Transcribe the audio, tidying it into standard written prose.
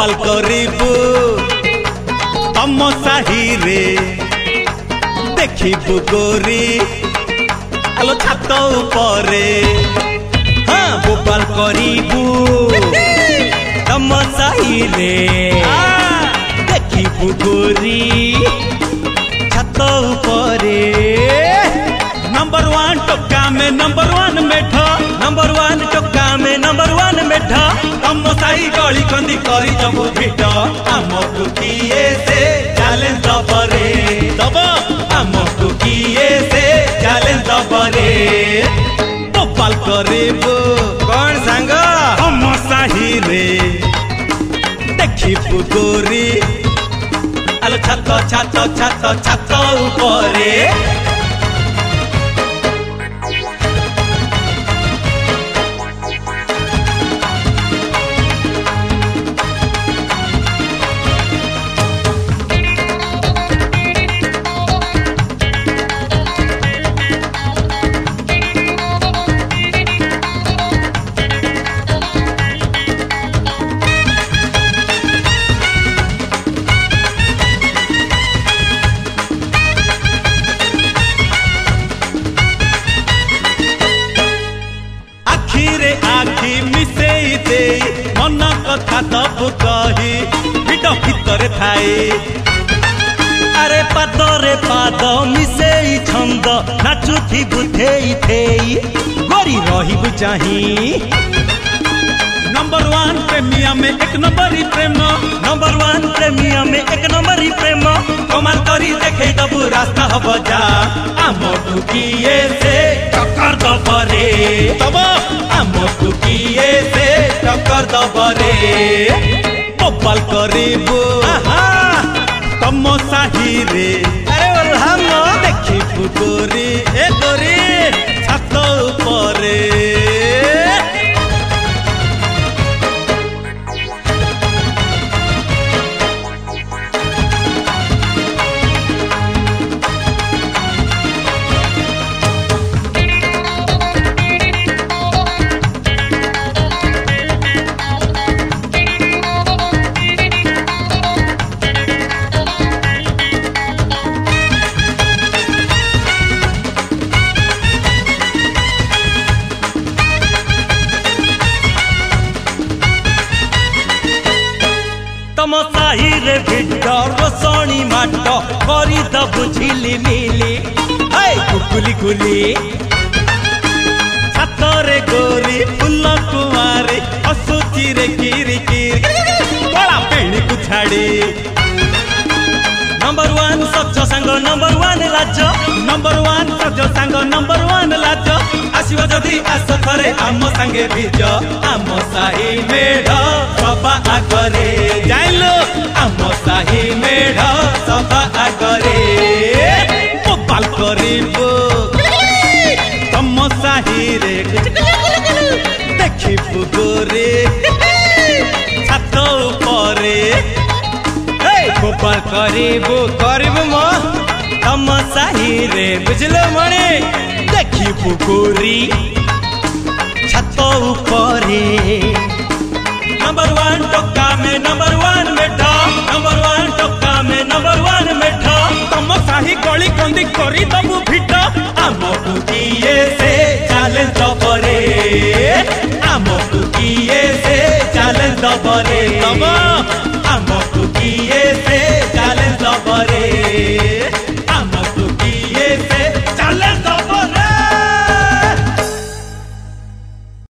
बबाल करिबू तम साही रे देखिबू गोरी आलो छात उपरे हाँ बबाल करिबू तम साही रे देखिबू गोरी छात उपरे नंबर 1 टोका में नंबर 1 मेढा नंबर 1 टोका में नंबर 1 मेढा तम साही गली कंदी करी जबू भिट आमकु किए से चैलेंज दबरे दब आमकु किए से चैलेंज दबरे बबाल करिबू कौन सांग तम साही रे देखिबू गोरी आलो छात छात छात छात उपरे आखि मिसेई दे मन कथा सब कही भिड भितर थाए अरे पादरे पाद मिसेई छंद नाचुथी बुथेई थेई गोरी रहिबु चाही नंबर 1 प्रेमिया में एक नंबरी प्रेम नंबर 1 प्रेमिया में एक नंबरी प्रेम कमाल करी देखे दबु रास्ता हब जा आमकु किए से टक्कर दबरे तब आमकु किए से टक्कर दबरे बबाल करिबू तम साही रे अरे हम देखिबू गोरी ए गोरी छात उपरे तम साही रे भिडर रोसणी माट करी दबु झिली मिली कुकुली कुली छातरे गोरी फुल कुमारी हसुची रे किरी किरी कला पेणी को छाड़ी नंबर 1 सच सांग नंबर 1 लाज नंबर 1 सच सांग नंबर 1 लाज आसीबो जदी आस थरे आम संगे भिज आम साही मेढ सभा आगरे जाइलो आम साही मेढ सभा आगरे बबाल करिबू तम साही रे देखिबू गोरी छात उपरे बबाल करिबू म तम साही रे बुझलो मणे देखिबू गोरी छात उपरे नंबर 1 टोका में नंबर 1 मेढा नंबर 1 टोका में नंबर 1 मेढा तम साही गली कंदी करी दबु भिट आमकु किए से चैलेंज दबरे आमकु किए से चैलेंज दबरे तब